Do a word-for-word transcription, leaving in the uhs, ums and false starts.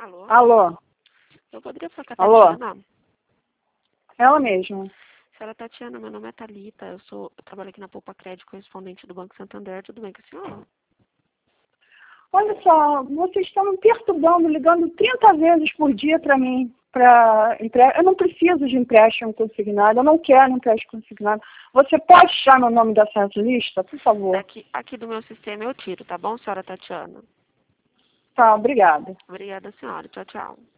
Alô? Alô? Eu poderia falar com a Alô? Tatiana? Ela mesma. Senhora Tatiana, meu nome é Thalita, eu, sou, eu trabalho aqui na Poupa Crédito, correspondente do Banco Santander, tudo bem com a senhora? Olha só, vocês estão me perturbando, ligando trinta vezes por dia para mim. Pra empre... Eu não preciso de empréstimo consignado, eu não quero empréstimo consignado. Você pode tirar meu nome dessa lista, por favor? Aqui, aqui do meu sistema eu tiro, tá bom, senhora Tatiana? Tá, obrigada. Obrigada, senhora. Tchau, tchau.